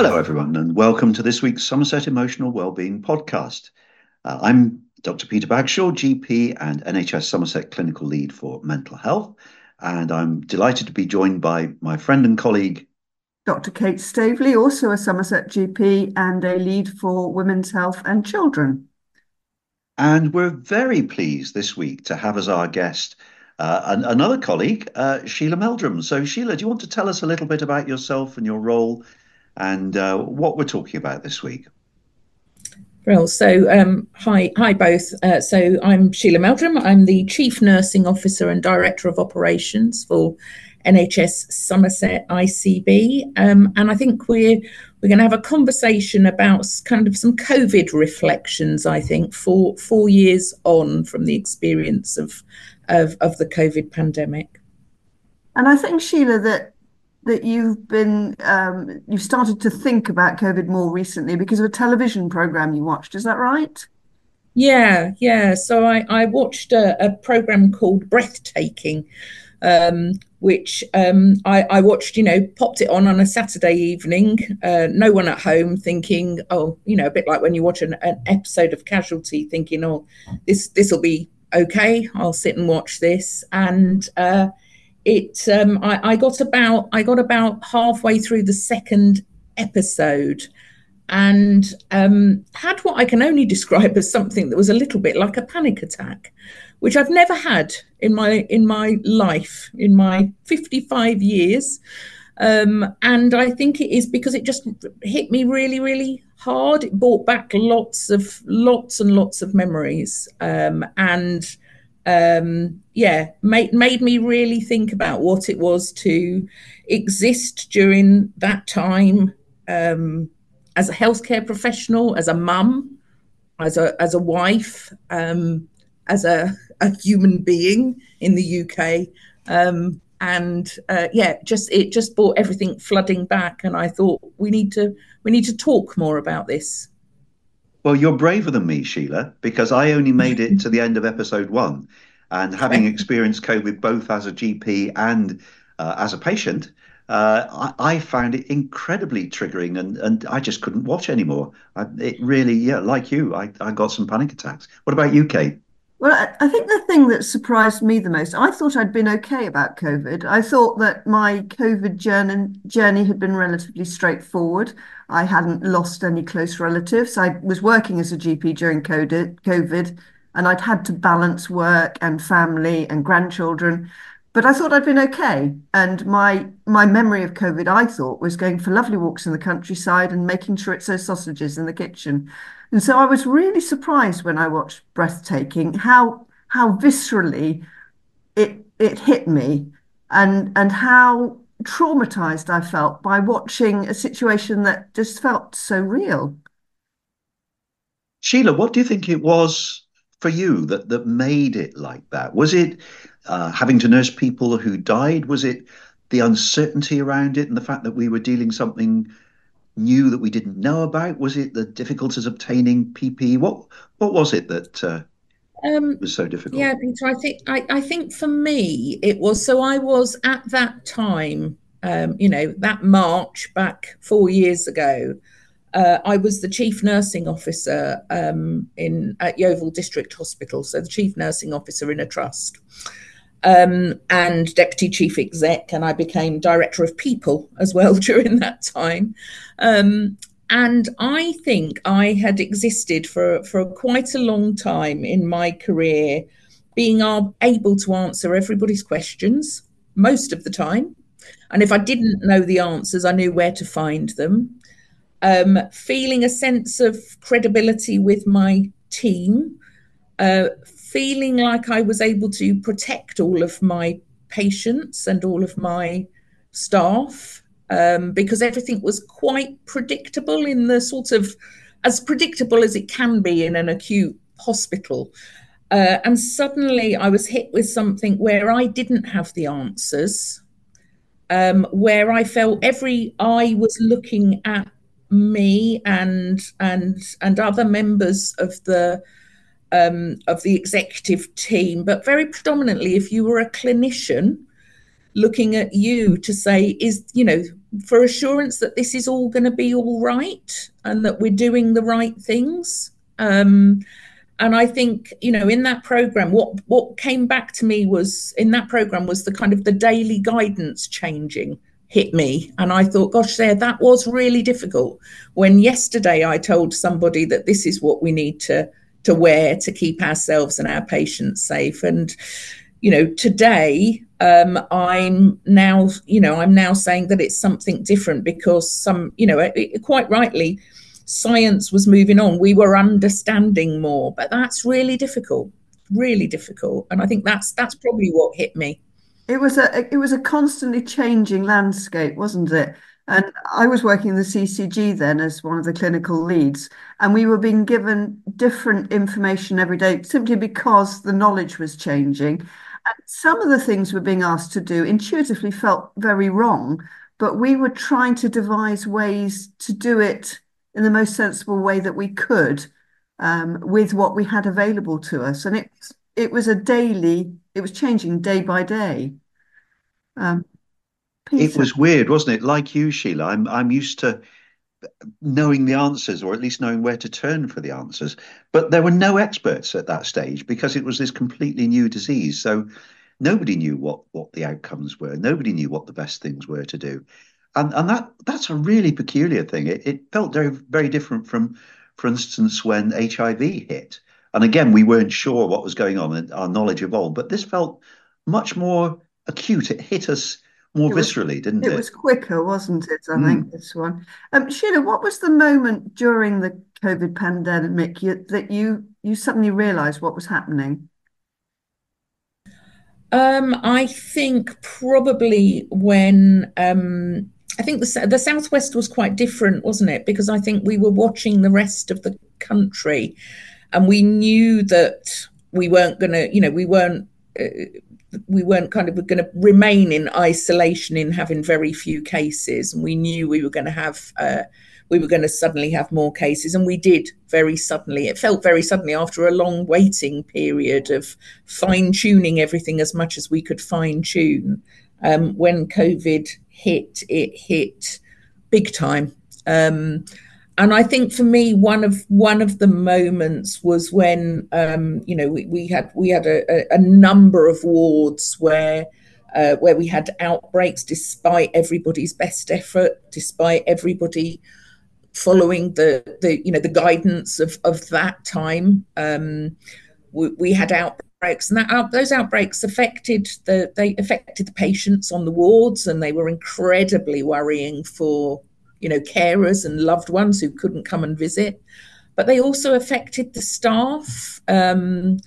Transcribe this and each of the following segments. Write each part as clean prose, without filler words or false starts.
Hello, everyone, and welcome to this week's Somerset Emotional Wellbeing podcast. I'm Dr. Peter Bagshaw, GP and NHS Somerset Clinical Lead for Mental Health, and I'm delighted to be joined by my friend and colleague, Dr. Kate Staveley, also a Somerset GP and a lead for women's health and children. and we're very pleased this week to have as our guest another colleague, Sheila Meldrum. So, Sheila, do you want to tell us a little bit about yourself and your role and what we're talking about this week? Well, hi both. So I'm Sheila Meldrum. I'm the Chief Nursing Officer and Director of Operations for NHS Somerset ICB, and I think we're going to have a conversation about kind of some COVID reflections. I think 4 years on from the experience of the COVID pandemic. And I think, Sheila, that you've started to think about COVID more recently because of a television program you watched. Is that right? Yeah. So I watched a program called Breathtaking, which I watched, popped it on a Saturday evening, no one at home, thinking, a bit like when you watch an episode of Casualty, thinking, this will be okay, I'll sit and watch this. And I got about halfway through the second episode and had what I can only describe as something that was a little bit like a panic attack, which I've never had in my life, in my 55 years. And I think it is because it just hit me really, really hard. It brought back lots and lots of memories, made me really think about what it was to exist during that time, as a healthcare professional, as a mum, as a wife, as a human being in the UK, it just brought everything flooding back, and I thought we need to talk more about this. Well, you're braver than me, Sheila, because I only made it to the end of episode one. And having experienced COVID both as a GP and as a patient, I found it incredibly triggering and I just couldn't watch anymore. It really, yeah, like you, I got some panic attacks. What about you, Kate? Well, I think the thing that surprised me the most, I thought I'd been okay about COVID. I thought that my COVID journey had been relatively straightforward. I hadn't lost any close relatives. I was working as a GP during COVID, and I'd had to balance work and family and grandchildren. But I thought I'd been okay. And my memory of COVID, I thought, was going for lovely walks in the countryside and making chorizo sausages in the kitchen. And so I was really surprised when I watched Breathtaking how viscerally it hit me, and how traumatized I felt by watching a situation that just felt so real. Sheila, what do you think it was for you that made it like that? Was it having to nurse people who died? Was it the uncertainty around it and the fact that we were dealing something new that we didn't know about? Was it the difficulties obtaining PPE? What was it that was so difficult? Yeah, Peter, I think for me it was, so I was at that time, that March back 4 years ago. I was the chief nursing officer in at Yeovil District Hospital, so the chief nursing officer in a trust, and deputy chief exec, and I became director of people as well during that time. And I think I had existed for quite a long time in my career, being able to answer everybody's questions most of the time. And if I didn't know the answers, I knew where to find them. Feeling a sense of credibility with my team, feeling like I was able to protect all of my patients and all of my staff, because everything was quite predictable, in the sort of as predictable as it can be in an acute hospital. And suddenly I was hit with something where I didn't have the answers, where I felt every eye was looking at me and other members of the executive team, but very predominantly, if you were a clinician, looking at you to say, is, for assurance that this is all going to be all right and that we're doing the right things. And I think, in that program, what came back to me was in that program was the kind of the daily guidance changing hit me. And I thought, gosh, that was really difficult. When yesterday I told somebody that this is what we need to wear to keep ourselves and our patients safe. And, today I'm now saying that it's something different because quite rightly, science was moving on. We were understanding more, but that's really difficult. And I think that's probably what hit me. It was a constantly changing landscape, wasn't it? And I was working in the CCG then as one of the clinical leads, and we were being given different information every day simply because the knowledge was changing. And some of the things we're being asked to do intuitively felt very wrong, but we were trying to devise ways to do it in the most sensible way that we could, with what we had available to us. And it was changing day by day. It Peter. was weird, wasn't it? Like you, Sheila, I'm used to knowing the answers, or at least knowing where to turn for the answers. But there were no experts at that stage because it was this completely new disease. So nobody knew what the outcomes were. Nobody knew what the best things were to do. And that's a really peculiar thing. It felt very, very different from, for instance, when HIV hit. And again, we weren't sure what was going on, and our knowledge evolved. But this felt much more acute. It hit us more viscerally, didn't it? It was quicker, wasn't it? I think this one. Sheila, what was the moment during the COVID pandemic that you suddenly realised what was happening? I think probably when I think the Southwest was quite different, wasn't it? Because I think we were watching the rest of the country, and we knew that we weren't going to, we weren't kind of going to remain in isolation in having very few cases, and we knew we were going to suddenly have more cases, and we did very suddenly. It felt very suddenly after a long waiting period of fine-tuning everything as much as we could fine-tune. When COVID hit, it hit big time. And I think for me, one of the moments was when we had a number of wards where we had outbreaks, despite everybody's best effort, despite everybody following the guidance of that time. We had outbreaks, and those outbreaks affected the patients on the wards, and they were incredibly worrying for carers and loved ones who couldn't come and visit. But they also affected the staff. And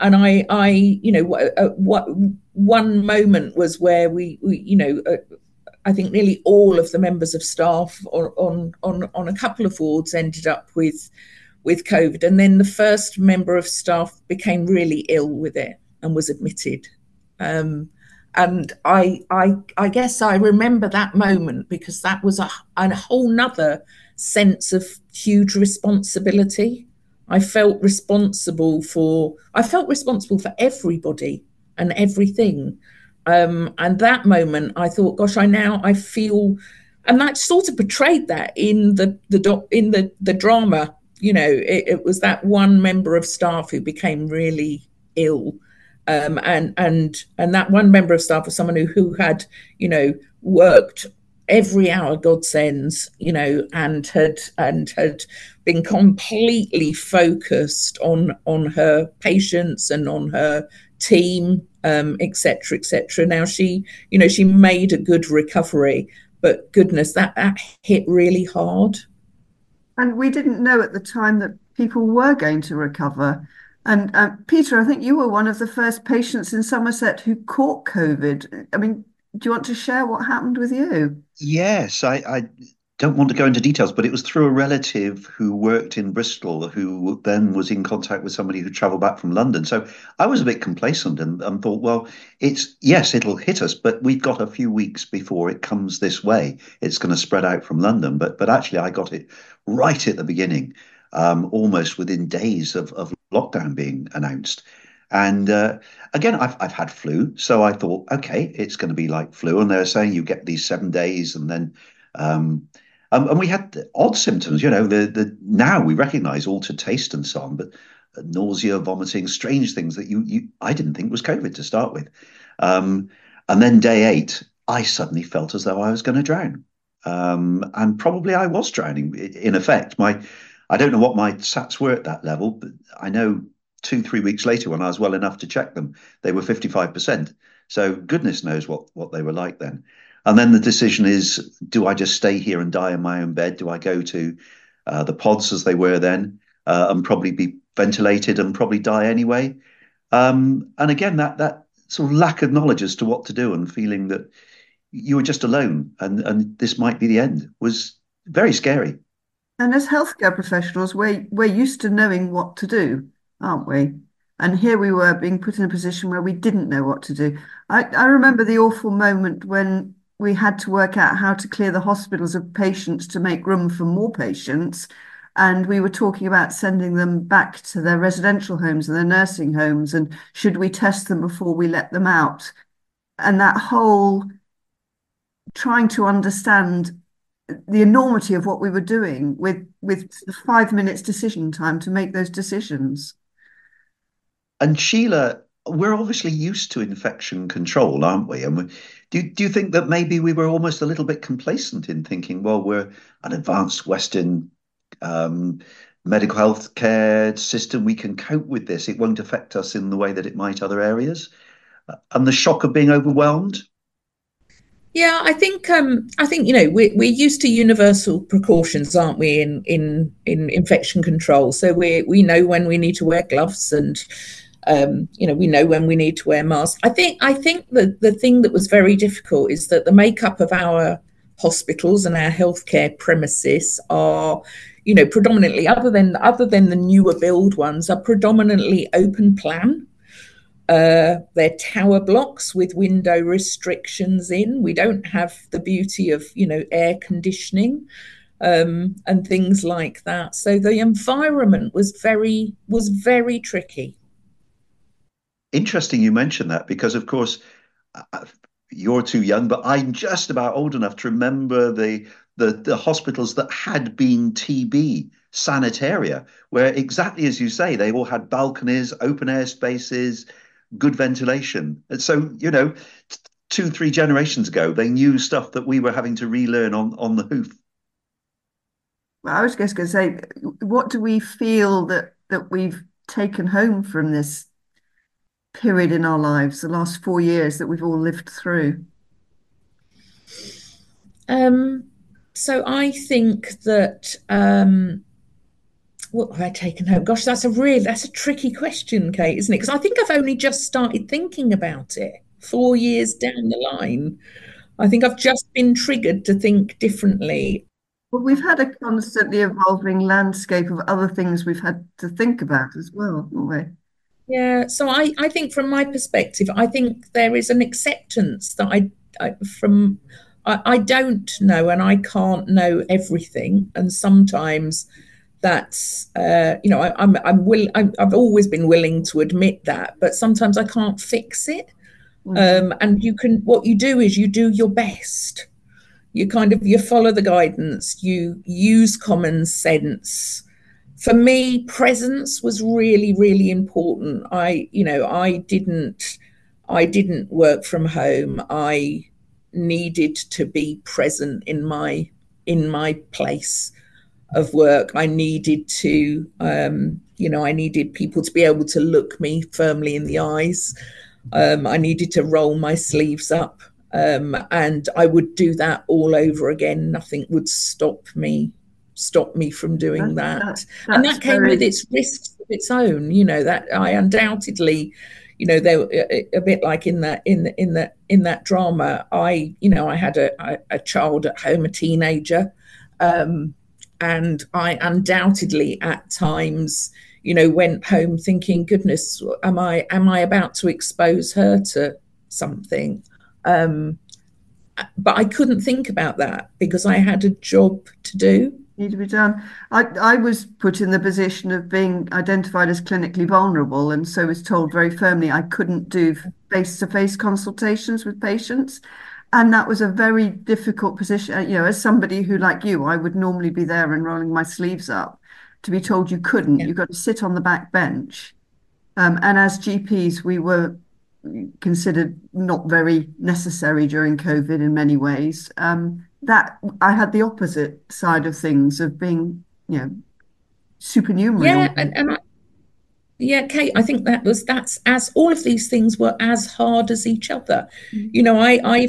one moment was where I think nearly all of the members of staff on a couple of wards ended up with COVID. And then the first member of staff became really ill with it and was admitted. And I guess I remember that moment because that was a whole nother sense of huge responsibility. I felt responsible for everybody and everything. And that moment, I thought, gosh, I feel, and that sort of portrayed that in the drama. It was that one member of staff who became really ill. And that one member of staff was someone who had, worked every hour God sends, and had been completely focused on her patients and on her team, et cetera, et cetera. Now she made a good recovery, but goodness, that hit really hard. And we didn't know at the time that people were going to recover. And Peter, I think you were one of the first patients in Somerset who caught COVID. I mean, do you want to share what happened with you? Yes, I don't want to go into details, but it was through a relative who worked in Bristol who then was in contact with somebody who traveled back from London. So I was a bit complacent and thought, well, it'll hit us, but we've got a few weeks before it comes this way. It's going to spread out from London. But actually, I got it right at the beginning, almost within days of lockdown being announced. And again, I've had flu, so I thought, okay, it's going to be like flu. And they're saying you get these 7 days, and then and we had odd symptoms. The now we recognise altered taste and so on, but nausea, vomiting, strange things that you I didn't think was COVID to start with. And then day 8, I suddenly felt as though I was going to drown. And probably I was drowning in effect. I don't know what my SATs were at that level, but I know 2, 3 weeks later, when I was well enough to check them, they were 55%. So goodness knows what they were like then. And then the decision is, do I just stay here and die in my own bed? Do I go to the pods as they were then, and probably be ventilated and probably die anyway? And again, that sort of lack of knowledge as to what to do, and feeling that you were just alone, and this might be the end, was very scary. And as healthcare professionals, we're used to knowing what to do, aren't we? And here we were being put in a position where we didn't know what to do. I remember the awful moment when we had to work out how to clear the hospitals of patients to make room for more patients. And we were talking about sending them back to their residential homes and their nursing homes, and should we test them before we let them out? And that whole trying to understand the enormity of what we were doing with the 5 minutes decision time to make those decisions. And Sheila, we're obviously used to infection control, aren't we? And do you think that maybe we were almost a little bit complacent in thinking, well, we're an advanced Western medical health care system, we can cope with this, it won't affect us in the way that it might other areas, and the shock of being overwhelmed? Yeah, I think we're used to universal precautions, aren't we, in infection control? So we know when we need to wear gloves, and we know when we need to wear masks. I think the thing that was very difficult is that the makeup of our hospitals and our healthcare premises are, predominantly, other than the newer build ones, are predominantly open plan. They're tower blocks with window restrictions in. We don't have the beauty of, air conditioning, and things like that. So the environment was very tricky. Interesting you mentioned that, because of course you're too young, but I'm just about old enough to remember the hospitals that had been TB sanitaria, where, exactly as you say, they all had balconies, open air spaces, good ventilation. And so, 2, 3 generations ago, they knew stuff that we were having to relearn on the hoof. Well, I was just going to say, what do we feel that we've taken home from this period in our lives, the last 4 years that we've all lived through? So I think that what have I taken home? Gosh, that's a tricky question, Kate, isn't it? Because I think I've only just started thinking about it 4 years down the line. I think I've just been triggered to think differently. But we've had a constantly evolving landscape of other things we've had to think about as well, haven't we? Yeah, so I think from my perspective, I think there is an acceptance that I don't know, and I can't know everything, and sometimes that's I've always been willing to admit that, but sometimes I can't fix it. And what you do is you do your best. You follow the guidance, you use common sense. For me, presence was really, really important. I didn't work from home. I needed to be present in my place of work. I needed to, I needed people to be able to look me firmly in the eyes. I needed to roll my sleeves up, and I would do that all over again. Nothing would stop me from doing that. And that came with its risks of its own. That I undoubtedly, there a bit like in that drama. I had a child at home, a teenager. And I undoubtedly at times, went home thinking, goodness, am I about to expose her to something? But I couldn't think about that because I had a job to do. need to be done. I was put in the position of being identified as clinically vulnerable, and so was told very firmly I couldn't do face-to-face consultations with patients. And that was a very difficult position. You know, as somebody who, like you, I would normally be there and rolling my sleeves up, to be told you couldn't, Yeah. you've got to sit on the back bench. And as GPs, we were considered not very necessary during COVID in many ways. That I had the opposite side of things of being, you know, supernumerary. Yeah, yeah, Kate, I think that's as all of these things were as hard as each other. You know,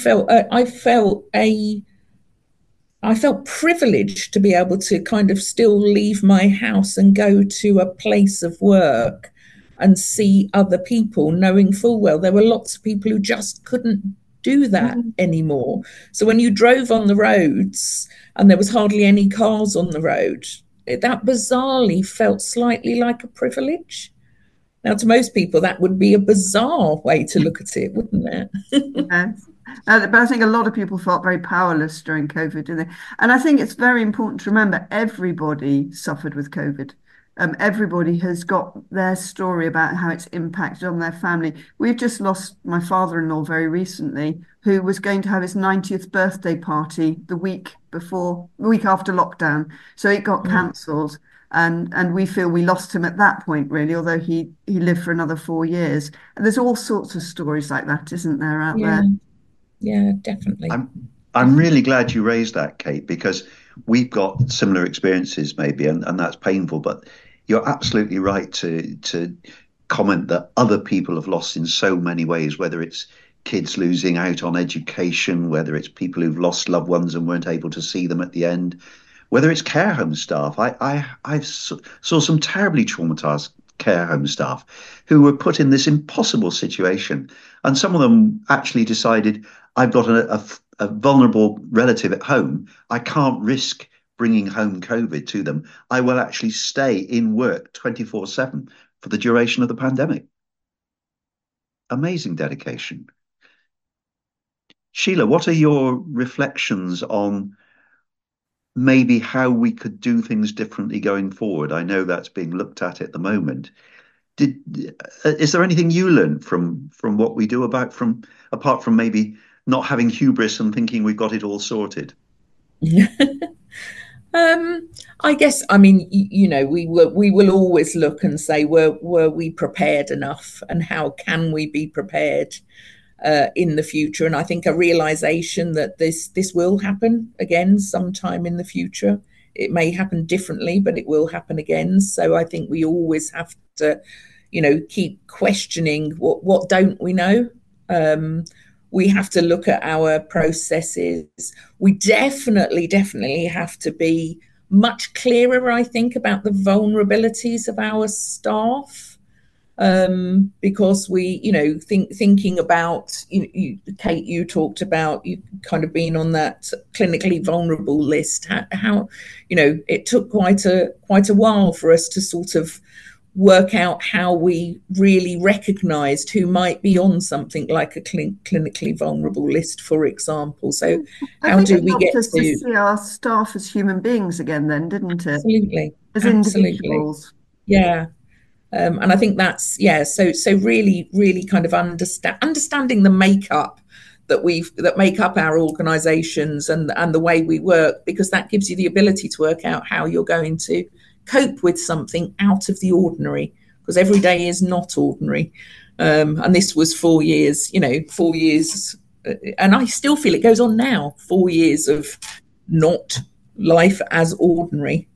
I felt privileged to be able to kind of still leave my house and go to a place of work and see other people, knowing full well there were lots of people who just couldn't do that anymore. So when you drove on the roads and there was hardly any cars on the road, that bizarrely felt slightly like a privilege. Now, to most people, that would be a bizarre way to look at it, wouldn't it? Yes. But I think a lot of people felt very powerless during COVID, didn't they? And I think it's very important to remember everybody suffered with COVID. Everybody has got their story about how it's impacted on their family. We've just lost my father-in-law very recently, who was going to have his 90th birthday party the week after lockdown. So it got cancelled. And we feel we lost him at that point, really, although he lived for another 4 years. And there's all sorts of stories like that, isn't there, out there? Yeah, definitely. I'm really glad you raised that, Kate, because we've got similar experiences maybe, and that's painful, but you're absolutely right to comment that other people have lost in so many ways, whether it's kids losing out on education, whether it's people who've lost loved ones and weren't able to see them at the end, whether it's care home staff. I saw some terribly traumatized care home staff who were put in this impossible situation. And some of them actually decided, I've got a vulnerable relative at home. I can't risk bringing home COVID to them. I will actually stay in work 24/7 for the duration of the pandemic. Amazing dedication. Sheila, what are your reflections on maybe how we could do things differently going forward? I know that's being looked at the moment. Is there anything you learned from what we do apart from maybe not having hubris and thinking we've got it all sorted? I guess, I mean, you know, we will always look and say, were we prepared enough, and how can we be prepared in the future? And I think a realization that this will happen again sometime in the future. It may happen differently, but it will happen again. So I think we always have to, you know, keep questioning what don't we know. We have to look at our processes. We definitely have to be much clearer, I think, about the vulnerabilities of our staff. Because we, you know, thinking about, Kate, you talked about you kind of being on that clinically vulnerable list. How, you know, it took quite a while for us to sort of work out how we really recognised who might be on something like a clinically vulnerable list, for example. So how do we get to see our staff as human beings again then, didn't it? Absolutely. As individuals. Yeah. And I think that's, so really kind of understanding the makeup that make up our organizations and the way we work, because that gives you the ability to work out how you're going to cope with something out of the ordinary, because every day is not ordinary. And this was 4 years, 4 years, and I still feel it goes on now, 4 years of not life as ordinary.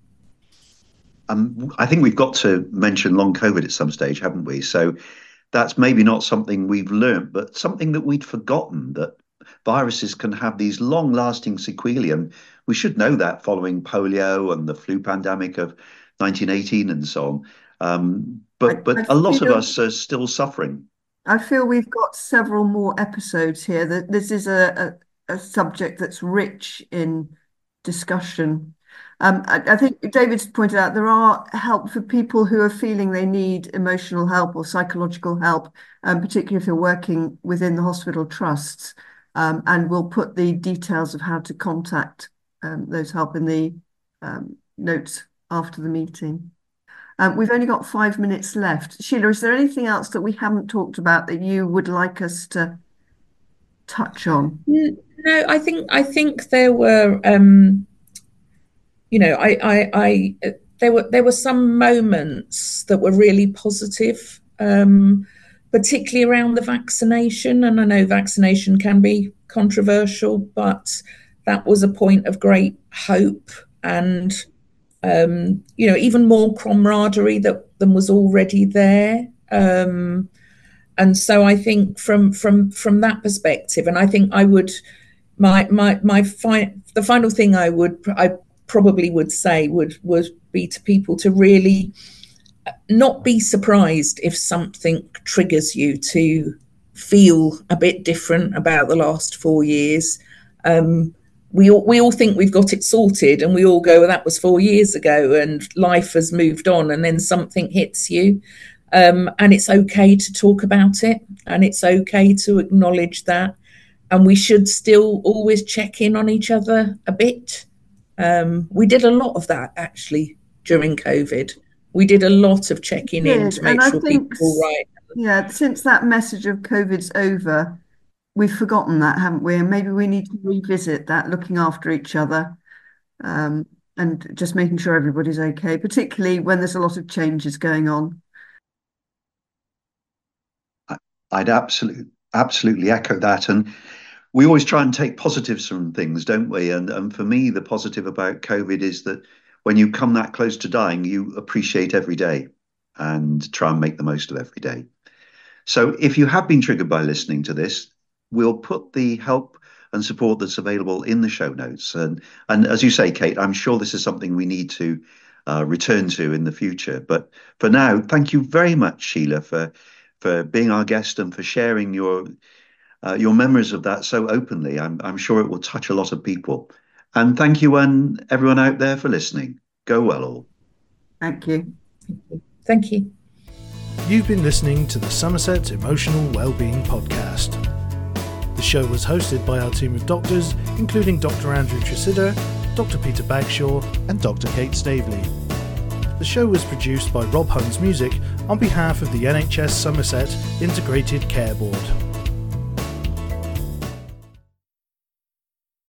I think we've got to mention long COVID at some stage, haven't we? So that's maybe not something we've learned, but something that we'd forgotten, that viruses can have these long-lasting sequelae. And we should know that following polio and the flu pandemic of 1918 and so on. But a lot of us are still suffering. I feel we've got several more episodes here. That this is a subject that's rich in discussion. I think David's pointed out there are help for people who are feeling they need emotional help or psychological help, particularly if you're working within the hospital trusts. And we'll put the details of how to contact those help in the notes after the meeting. We've only got 5 minutes left. Sheila, is there anything else that we haven't talked about that you would like us to touch on? No, I think there were, there were some moments that were really positive, particularly around the vaccination. And I know vaccination can be controversial, but that was a point of great hope and, even more camaraderie than was already there. And so I think from that perspective, and I think I would, the final thing I probably would say would be to people to really not be surprised if something triggers you to feel a bit different about the last 4 years. We all think we've got it sorted, and we all go, well, that was 4 years ago, and life has moved on, and then something hits you. And it's okay to talk about it, and it's okay to acknowledge that. And we should still always check in on each other a bit. We did a lot of that, actually, during COVID. We did a lot of checking in to make sure people were all right. Yeah, since that message of COVID's over, we've forgotten that, haven't we? And maybe we need to revisit that, looking after each other, and just making sure everybody's okay, particularly when there's a lot of changes going on. I'd absolutely echo that. And we always try and take positives from things, don't we? And for me, the positive about COVID is that when you come that close to dying, you appreciate every day and try and make the most of every day. So if you have been triggered by listening to this, we'll put the help and support that's available in the show notes. And as you say, Kate, I'm sure this is something we need to return to in the future. But for now, thank you very much, Sheila, for being our guest and for sharing your memories of that so openly. I'm sure it will touch a lot of people. And thank you and everyone out there for listening. Go well, all. Thank you. Thank you. You've been listening to the Somerset Emotional Wellbeing Podcast. The show was hosted by our team of doctors, including Dr. Andrew Tresidder, Dr. Peter Bagshaw, and Dr. Kate Staveley. The show was produced by Rob Huns Music on behalf of the NHS Somerset Integrated Care Board.